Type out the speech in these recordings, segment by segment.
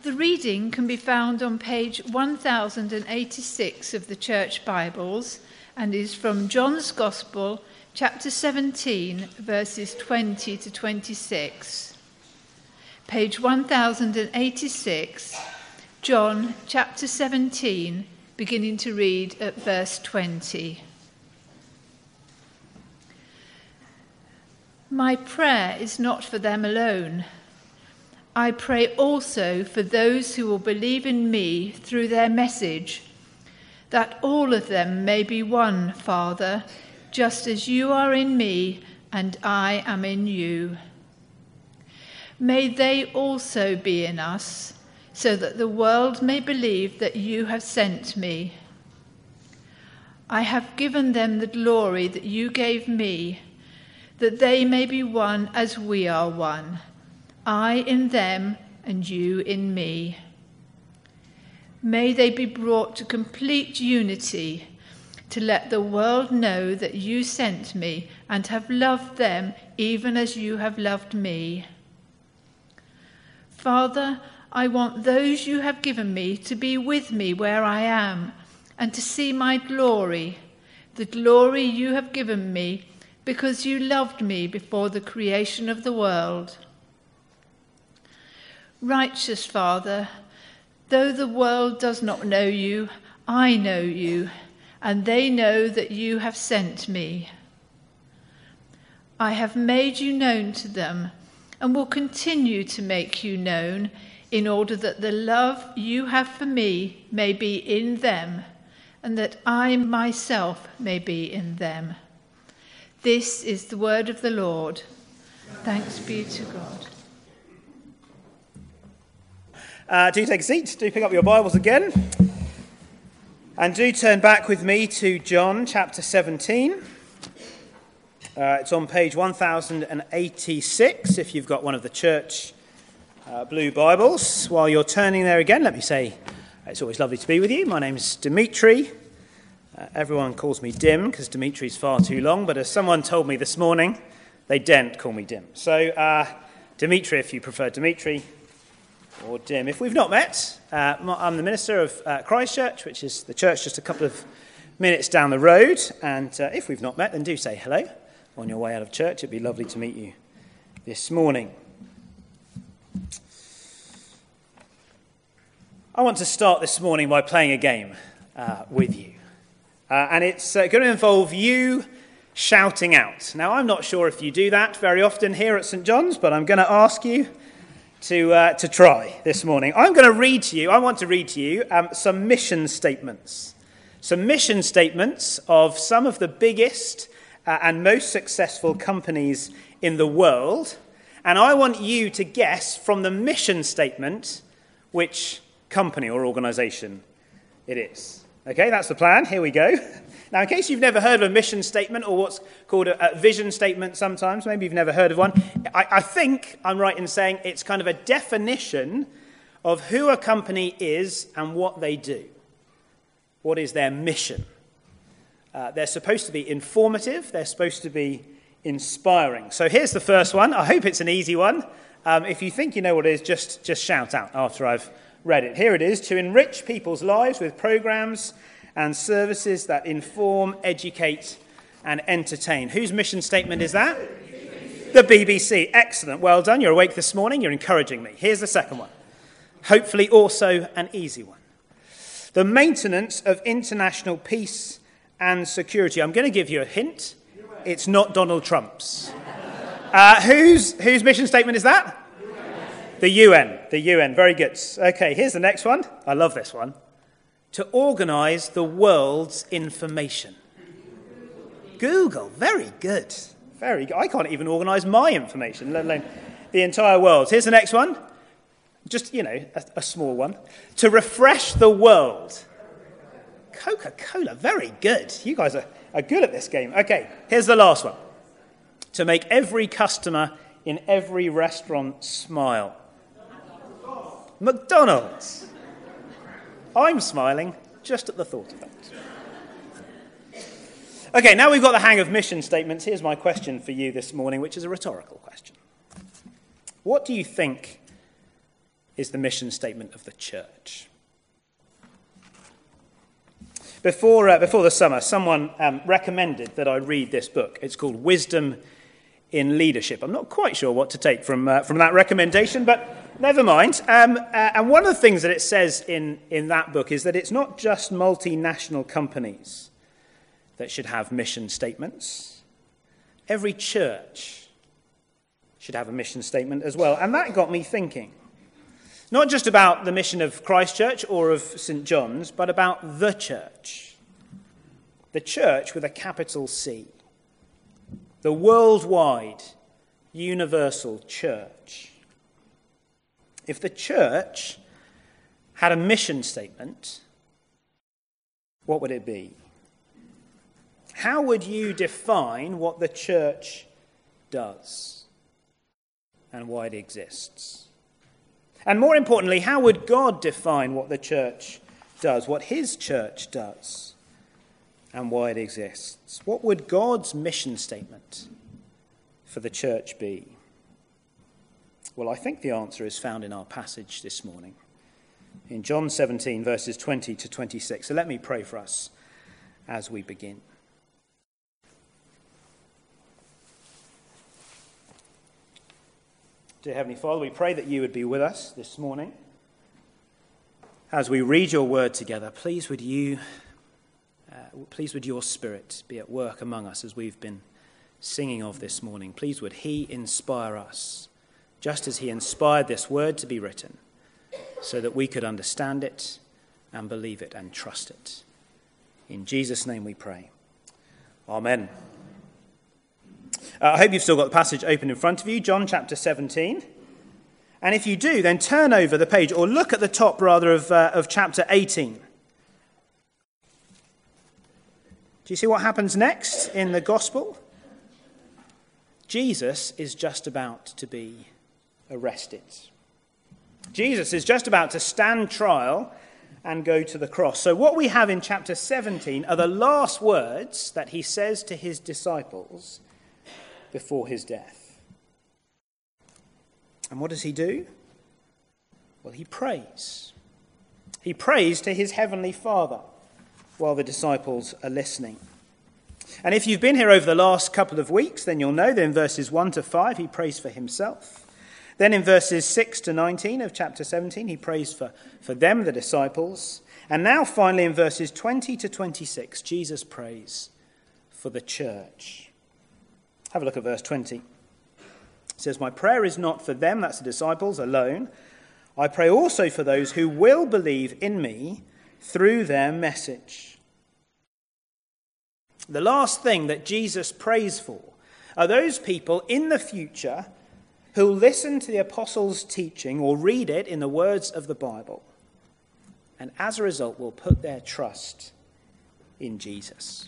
The reading can be found on page 1086 of the Church Bibles and is from John's Gospel, chapter 17, verses 20 to 26. Page 1086, John chapter 17, beginning to read at verse 20. My prayer is not for them alone. I pray also for those who will believe in me through their message, that all of them may be one, Father, just as you are in me and I am in you. May they also be in us, so that the world may believe that you have sent me. I have given them the glory that you gave me, that they may be one as we are one, I in them and you in me. May they be brought to complete unity, to let the world know that you sent me and have loved them even as you have loved me. Father, I want those you have given me to be with me where I am and to see my glory, the glory you have given me because you loved me before the creation of the world. Righteous Father, though the world does not know you, I know you, and they know that you have sent me. I have made you known to them and will continue to make you known in order that the love you have for me may be in them and that I myself may be in them. This is the word of the Lord. Thanks be to God. Do take a seat, do pick up your Bibles again, and do turn back with me to John chapter 17. It's on page 1086 if you've got one of the church blue Bibles. While you're turning there again, let me say it's always lovely to be with you. My name's Dimitri. Everyone calls me Dim because Dimitri's far too long, but as someone told me this morning, they daren't call me Dim. So Dimitri if you prefer Dimitri, or Dim. If we've not met, I'm the minister of Christchurch, which is the church just a couple of minutes down the road. And if we've not met, then do say hello on your way out of church. It'd be lovely to meet you this morning. I want to start this morning by playing a game with you. And it's going to involve you shouting out. Now, I'm not sure if you do that very often here at St. John's, but I'm going to ask you to try this morning. I want to read to you some mission statements. Some mission statements of some of the biggest and most successful companies in the world. And I want you to guess from the mission statement which company or organisation it is. Okay, that's the plan. Here we go. Now, in case you've never heard of a mission statement, or what's called a vision statement sometimes, maybe you've never heard of one, I think I'm right in saying it's kind of a definition of who a company is and what they do. What is their mission? They're supposed to be informative. They're supposed to be inspiring. So here's the first one. I hope it's an easy one. If you think you know what it is, just shout out after I've read it. Here it is: to enrich people's lives with programs and services that inform, educate, and entertain. Whose mission statement is that? The BBC. Excellent. Well done. You're awake this morning. You're encouraging me. Here's the second one. Hopefully also an easy one. The maintenance of international peace and security. I'm going to give you a hint. It's not Donald Trump's. Whose mission statement is that? The UN. The UN. Very good. Okay, here's the next one. I love this one. To organise the world's information. Google. Very good. Very good. I can't even organise my information, let alone the entire world. Here's the next one. Just, a small one. To refresh the world. Coca-Cola. Very good. You guys are good at this game. Okay, here's the last one. To make every customer in every restaurant smile. McDonald's. I'm smiling just at the thought of that. Okay, now we've got the hang of mission statements. Here's my question for you this morning, which is a rhetorical question. What do you think is the mission statement of the church. Before the summer, someone recommended that I read this book. It's called Wisdom in Leadership. I'm not quite sure what to take from that recommendation, but never mind. And one of the things that it says in that book is that it's not just multinational companies that should have mission statements. Every church should have a mission statement as well. And that got me thinking. Not just about the mission of Christ Church or of St. John's, but about the church. The church with a capital C. The worldwide, universal church. If the church had a mission statement, what would it be? How would you define what the church does and why it exists? And more importantly, how would God define what the church does, what his church does, and why it exists? What would God's mission statement for the church be? Well, I think the answer is found in our passage this morning, in John 17, verses 20 to 26. So let me pray for us as we begin. Dear Heavenly Father, we pray that you would be with us this morning. As we read your word together, please would your Spirit be at work among us as we've been singing of this morning. Please would he inspire us, just as he inspired this word to be written, so that we could understand it and believe it and trust it. In Jesus' name we pray. Amen. I hope you've still got the passage open in front of you, John chapter 17. And if you do, then turn over the page, or look at the top, rather, of chapter 18. Do you see what happens next in the gospel? Jesus is just about to be arrested. Jesus is just about to stand trial and go to the cross. So what we have in chapter 17 are the last words that he says to his disciples before his death. And what does he do? Well, he prays. He prays to his heavenly Father while the disciples are listening. And if you've been here over the last couple of weeks, then you'll know that in verses 1 to 5, he prays for himself. Then in verses 6 to 19 of chapter 17, he prays for them, the disciples. And now finally in verses 20 to 26, Jesus prays for the church. Have a look at verse 20. It says, "My prayer is not for them," that's the disciples, "alone. I pray also for those who will believe in me through their message." The last thing that Jesus prays for are those people in the future who listen to the apostles' teaching or read it in the words of the Bible, and as a result will put their trust in Jesus.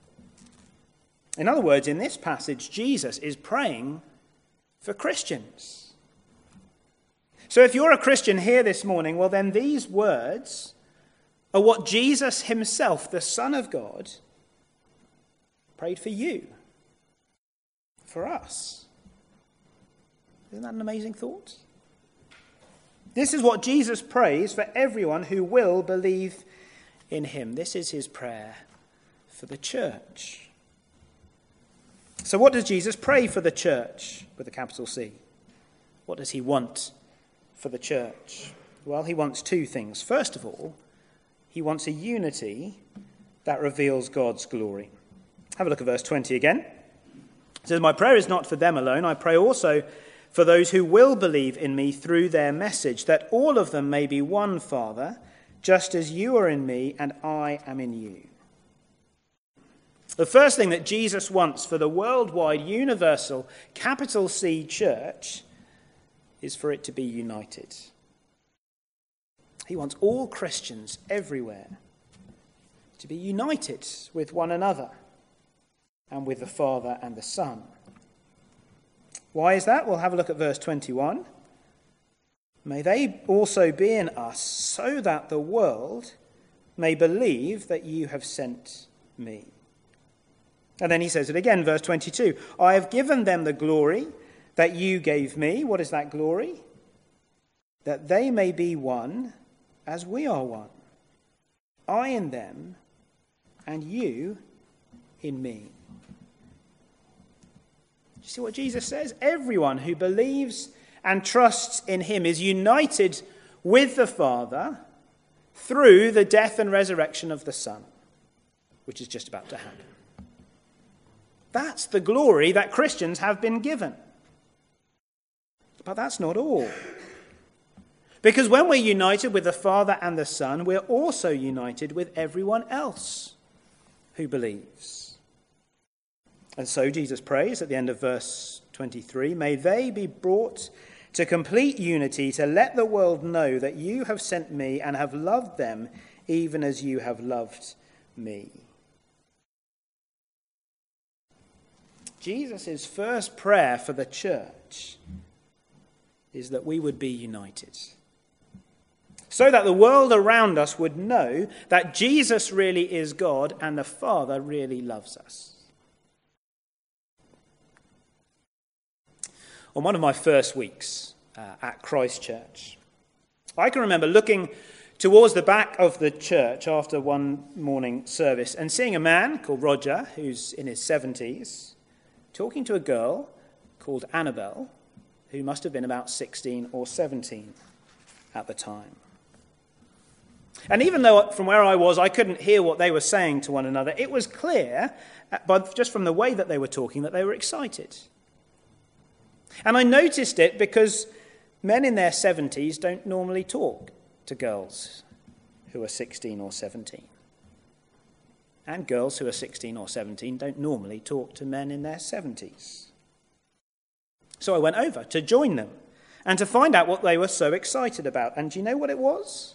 In other words, in this passage, Jesus is praying for Christians. So if you're a Christian here this morning, well then these words are what Jesus himself, the Son of God, prayed for you, for us. Isn't that an amazing thought? This is what Jesus prays for everyone who will believe in him. This is his prayer for the church. So what does Jesus pray for the church with a capital C? What does he want for the church? Well, he wants two things. First of all, he wants a unity that reveals God's glory. Have a look at verse 20 again. It says, "My prayer is not for them alone. I pray also for those who will believe in me through their message, that all of them may be one, Father, just as you are in me and I am in you." The first thing that Jesus wants for the worldwide, universal, capital C church is for it to be united. He wants all Christians everywhere to be united with one another and with the Father and the Son. Why is that? We'll have a look at verse 21. "May they also be in us, so that the world may believe that you have sent me." And then he says it again, verse 22. "I have given them the glory that you gave me." What is that glory? that they may be one as we are one. I in them, and you in me. Do you see what Jesus says? Everyone who believes and trusts in him is united with the Father through the death and resurrection of the Son, which is just about to happen. That's the glory that Christians have been given. But that's not all. Because when we're united with the Father and the Son, we're also united with everyone else who believes. And so Jesus prays at the end of verse 23, may they be brought to complete unity to let the world know that you have sent me and have loved them even as you have loved me. Jesus' first prayer for the church is that we would be united, so that the world around us would know that Jesus really is God and the Father really loves us. On one of my first weeks at Christ Church, I can remember looking towards the back of the church after one morning service and seeing a man called Roger, who's in his 70s, talking to a girl called Annabelle, who must have been about 16 or 17 at the time. And even though from where I was I couldn't hear what they were saying to one another, it was clear, but just from the way that they were talking, that they were excited. And I noticed it because men in their 70s don't normally talk to girls who are 16 or 17. And girls who are 16 or 17 don't normally talk to men in their 70s. So I went over to join them and to find out what they were so excited about. And do you know what it was?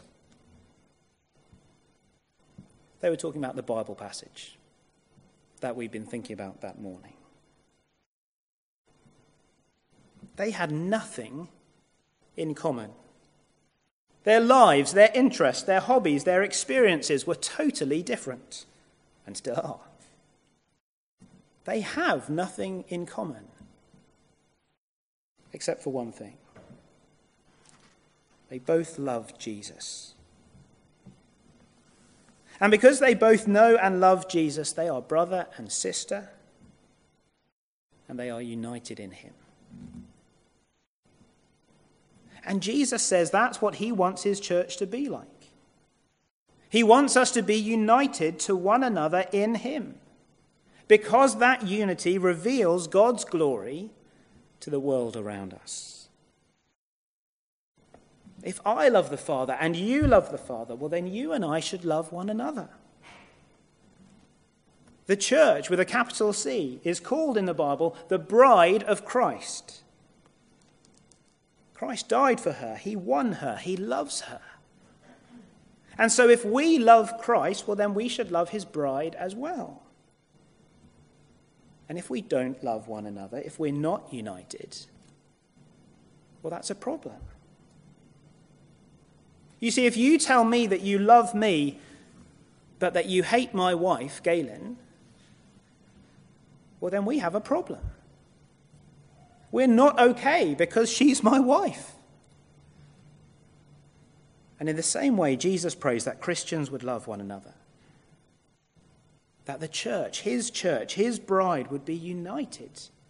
They were talking about the Bible passage that we've been thinking about that morning. They had nothing in common. Their lives, their interests, their hobbies, their experiences were totally different, and still are. They have nothing in common, except for one thing. They both love Jesus. And because they both know and love Jesus, they are brother and sister, and they are united in him. And Jesus says that's what he wants his church to be like. He wants us to be united to one another in him, because that unity reveals God's glory to the world around us. If I love the Father and you love the Father, well then you and I should love one another. The church, with a capital C, is called in the Bible the bride of Christ. Christ died for her. He won her. He loves her. And so if we love Christ, well then we should love his bride as well. And if we don't love one another, if we're not united, well that's a problem. You see, if you tell me that you love me, but that you hate my wife, Galen, well then we have a problem. We're not okay because she's my wife. And in the same way, Jesus prays that Christians would love one another. That the church, his bride, would be united.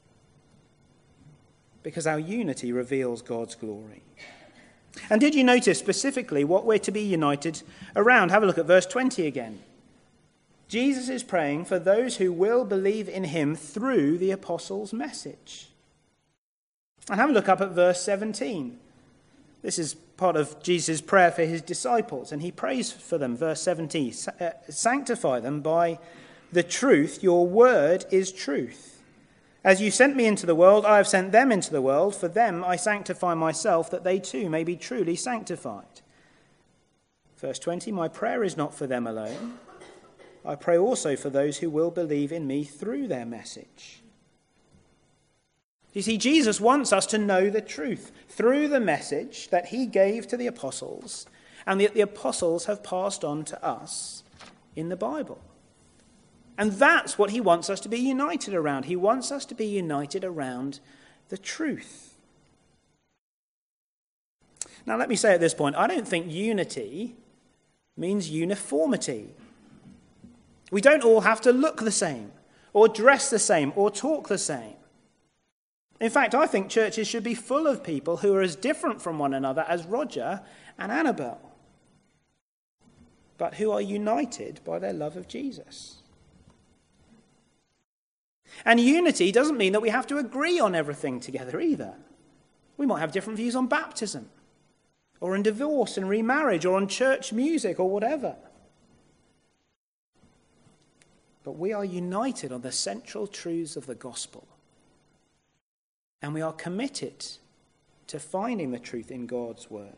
Because our unity reveals God's glory. And did you notice specifically what we're to be united around? Have a look at verse 20 again. Jesus is praying for those who will believe in him through the apostles' message. And have a look up at verse 17. This is part of Jesus' prayer for his disciples, and he prays for them, verse 17. Sanctify them by the truth. Your word is truth. As you sent me into the world, I have sent them into the world. For them I sanctify myself, that they too may be truly sanctified. Verse 20, my prayer is not for them alone. I pray also for those who will believe in me through their message. You see, Jesus wants us to know the truth through the message that he gave to the apostles and that the apostles have passed on to us in the Bible. And that's what he wants us to be united around. He wants us to be united around the truth. Now, let me say at this point, I don't think unity means uniformity. We don't all have to look the same, or dress the same, or talk the same. In fact, I think churches should be full of people who are as different from one another as Roger and Annabelle, but who are united by their love of Jesus. And unity doesn't mean that we have to agree on everything together either. We might have different views on baptism, or on divorce and remarriage, or on church music, or whatever. But we are united on the central truths of the gospel. And we are committed to finding the truth in God's word.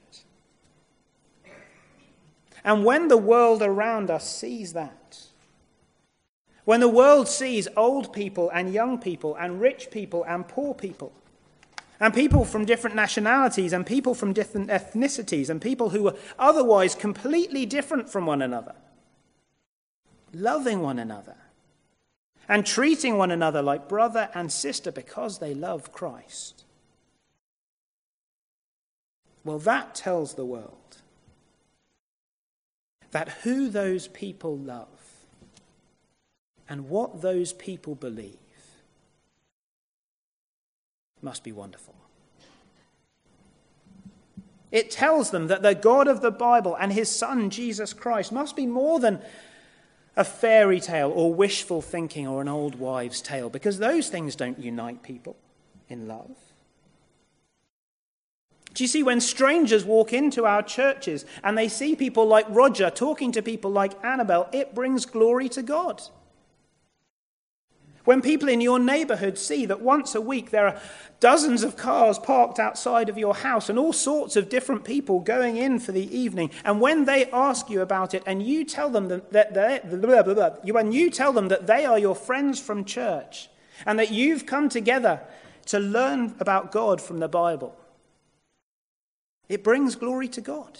And when the world around us sees that, when the world sees old people and young people and rich people and poor people, and people from different nationalities and people from different ethnicities and people who were otherwise completely different from one another, loving one another and treating one another like brother and sister because they love Christ, well, that tells the world that who those people love and what those people believe must be wonderful. It tells them that the God of the Bible and his Son, Jesus Christ, must be more than a fairy tale or wishful thinking or an old wives' tale, because those things don't unite people in love. Do you see, when strangers walk into our churches and they see people like Roger talking to people like Annabelle, it brings glory to God. When people in your neighbourhood see that once a week there are dozens of cars parked outside of your house and all sorts of different people going in for the evening, and when they ask you about it and you tell them that they are your friends from church and that you've come together to learn about God from the Bible, it brings glory to God.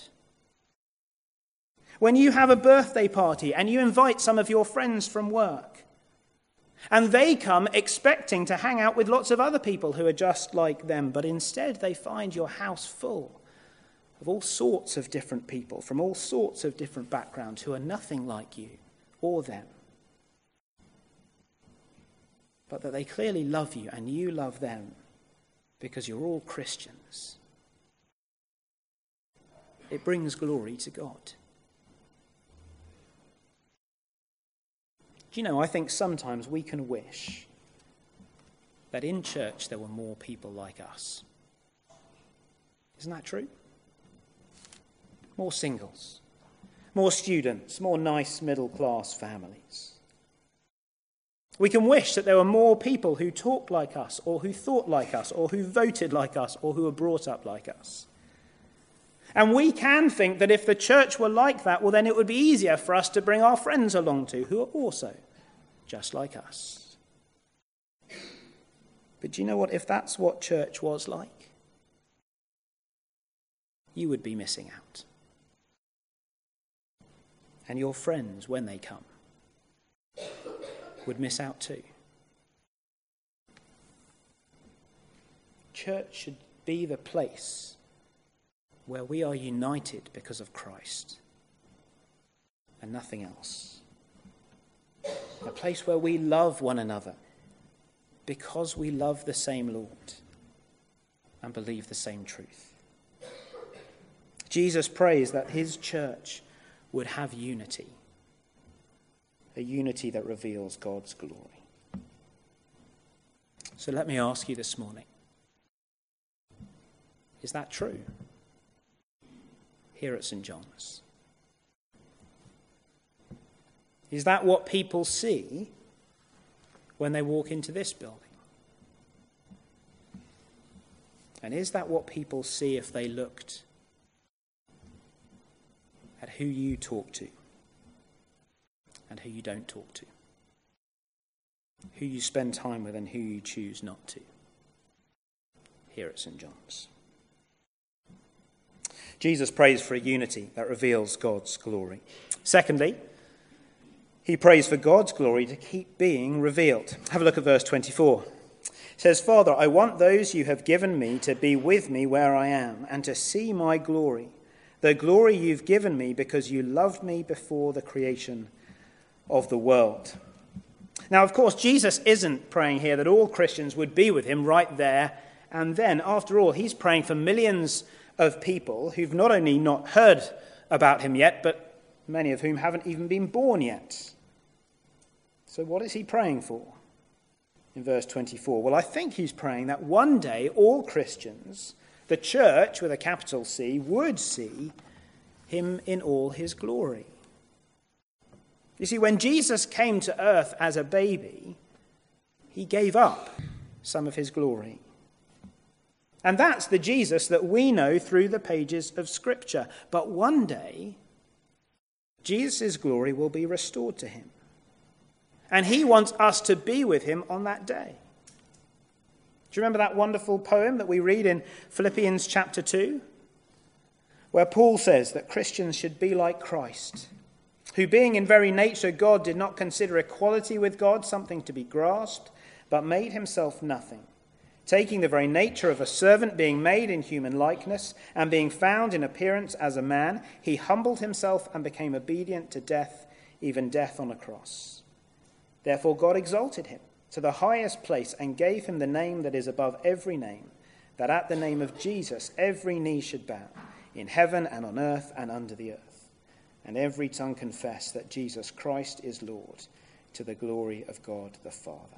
When you have a birthday party and you invite some of your friends from work, and they come expecting to hang out with lots of other people who are just like them, but instead they find your house full of all sorts of different people from all sorts of different backgrounds who are nothing like you or them, but that they clearly love you and you love them because you're all Christians. It brings glory to God. Do you know, I think sometimes we can wish that in church there were more people like us. Isn't that true? More singles, more students, more nice middle-class families. We can wish that there were more people who talked like us, or who thought like us, or who voted like us, or who were brought up like us. And we can think that if the church were like that, well, then it would be easier for us to bring our friends along too, who are also just like us. But do you know what? If that's what church was like, you would be missing out. And your friends, when they come, would miss out too. Church should be the place where we are united because of Christ and nothing else. A place where we love one another because we love the same Lord and believe the same truth. Jesus prays that his church would have unity, a unity that reveals God's glory. So let me ask you this morning, is that true here at St. John's? Is that what people see when they walk into this building? And is that what people see if they looked at who you talk to and who you don't talk to? Who you spend time with and who you choose not to here at St. John's? Jesus prays for a unity that reveals God's glory. Secondly, he prays for God's glory to keep being revealed. Have a look at verse 24. says, "Father, I want those you have given me to be with me where I am and to see my glory, the glory you've given me because you loved me before the creation of the world." Now, of course, Jesus isn't praying here that all Christians would be with him right there and then. After all, he's praying for millions of people who've not only not heard about him yet, but many of whom haven't even been born yet. So what is he praying for in verse 24? Well, I think he's praying that one day all Christians, the church with a capital C, would see him in all his glory. You see, when Jesus came to earth as a baby, he gave up some of his glory. And that's the Jesus that we know through the pages of Scripture. But one day, Jesus' glory will be restored to him. And he wants us to be with him on that day. Do you remember that wonderful poem that we read in Philippians chapter 2? Where Paul says that Christians should be like Christ, who being in very nature God did not consider equality with God something to be grasped, but made himself nothing, taking the very nature of a servant, being made in human likeness, and being found in appearance as a man, he humbled himself and became obedient to death, even death on a cross. Therefore God exalted him to the highest place and gave him the name that is above every name, that at the name of Jesus every knee should bow, in heaven and on earth and under the earth, and every tongue confess that Jesus Christ is Lord, to the glory of God the Father.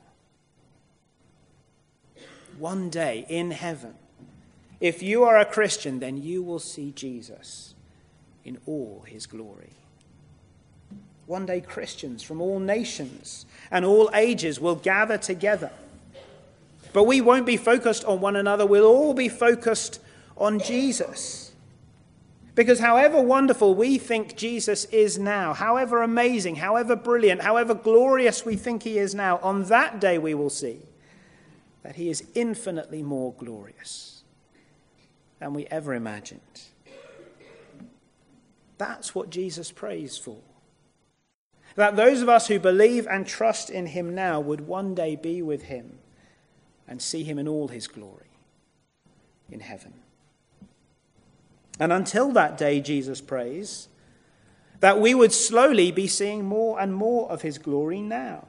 One day in heaven, if you are a Christian, then you will see Jesus in all his glory. One day Christians from all nations and all ages will gather together. But we won't be focused on one another. We'll all be focused on Jesus. Because however wonderful we think Jesus is now, however amazing, however brilliant, however glorious we think he is now, on that day we will see that he is infinitely more glorious than we ever imagined. That's what Jesus prays for. That those of us who believe and trust in him now would one day be with him and see him in all his glory in heaven. And until that day, Jesus prays that we would slowly be seeing more and more of his glory now.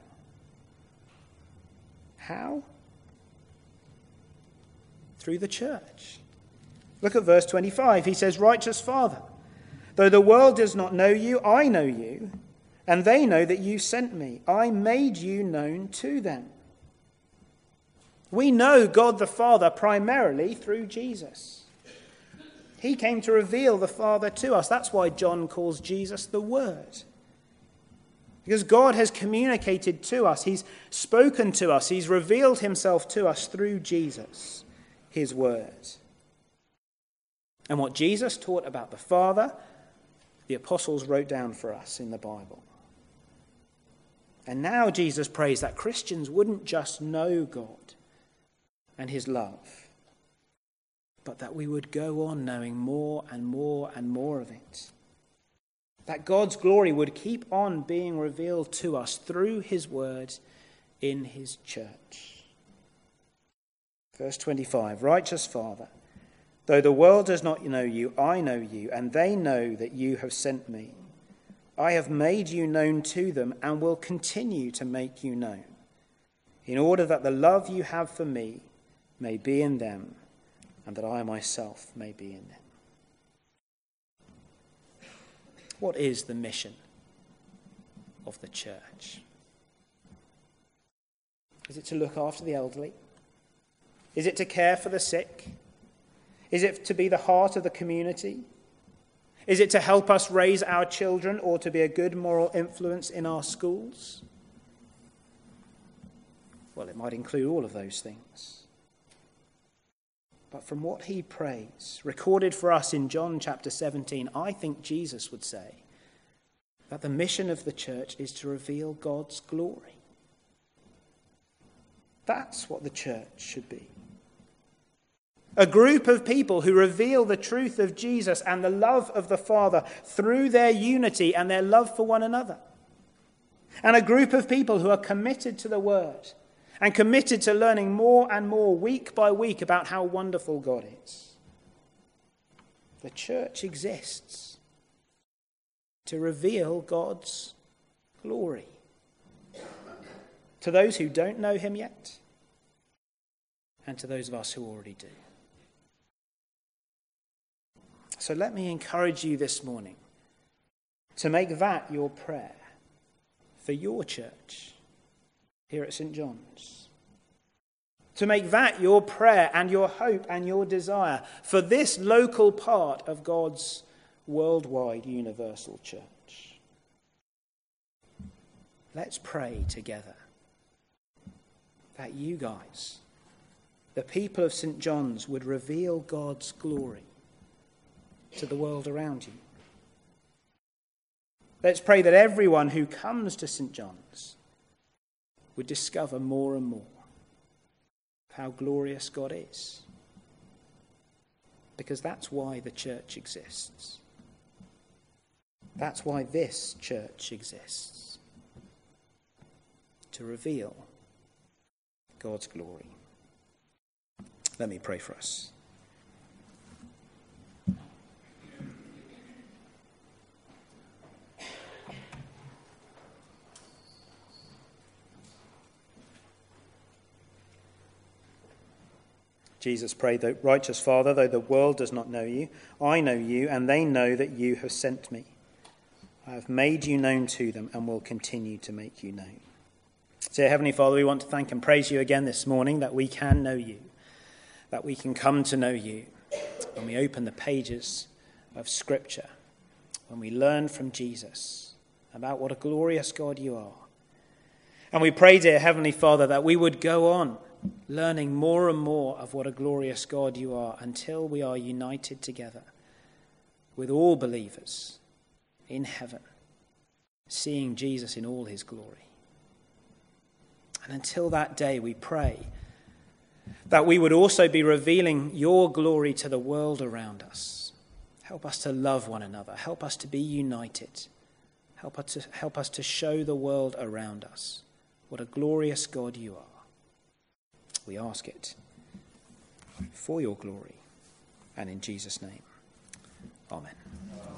How? Through the church. Look at verse 25. He says, "Righteous Father, though the world does not know you, I know you, and they know that you sent me. I made you known to them." We know God the Father primarily through Jesus. He came to reveal the Father to us. That's why John calls Jesus the Word. Because God has communicated to us. He's spoken to us. He's revealed himself to us through Jesus, his Word. And what Jesus taught about the Father, the apostles wrote down for us in the Bible. And now Jesus prays that Christians wouldn't just know God and his love, but that we would go on knowing more and more and more of it. That God's glory would keep on being revealed to us through his word in his church. Verse 25, "Righteous Father, though the world does not know you, I know you, and they know that you have sent me. I have made you known to them and will continue to make you known, in order that the love you have for me may be in them, and that I myself may be in them." What is the mission of the church? Is it to look after the elderly? Is it to care for the sick? Is it to be the heart of the community? Is it to help us raise our children or to be a good moral influence in our schools? Well, it might include all of those things. But from what he prays, recorded for us in John chapter 17, I think Jesus would say that the mission of the church is to reveal God's glory. That's what the church should be. A group of people who reveal the truth of Jesus and the love of the Father through their unity and their love for one another. And a group of people who are committed to the word and committed to learning more and more week by week about how wonderful God is. The church exists to reveal God's glory to those who don't know him yet and to those of us who already do. So let me encourage you this morning to make that your prayer for your church here at St. John's. To make that your prayer and your hope and your desire for this local part of God's worldwide universal church. Let's pray together that you guys, the people of St. John's, would reveal God's glory to the world around you. Let's pray that everyone who comes to St. John's would discover more and more how glorious God is. Because that's why the church exists. That's why this church exists. To reveal God's glory. Let me pray for us. Jesus prayed, "Righteous Father, though the world does not know you, I know you, and they know that you have sent me. I have made you known to them and will continue to make you known." So, Heavenly Father, we want to thank and praise you again this morning that we can know you, that we can come to know you when we open the pages of Scripture, when we learn from Jesus about what a glorious God you are. And we pray, dear Heavenly Father, that we would go on learning more and more of what a glorious God you are until we are united together with all believers in heaven, seeing Jesus in all his glory. And until that day, we pray that we would also be revealing your glory to the world around us. Help us to love one another. Help us to be united. Help us to show the world around us what a glorious God you are. We ask it for your glory and in Jesus' name. Amen.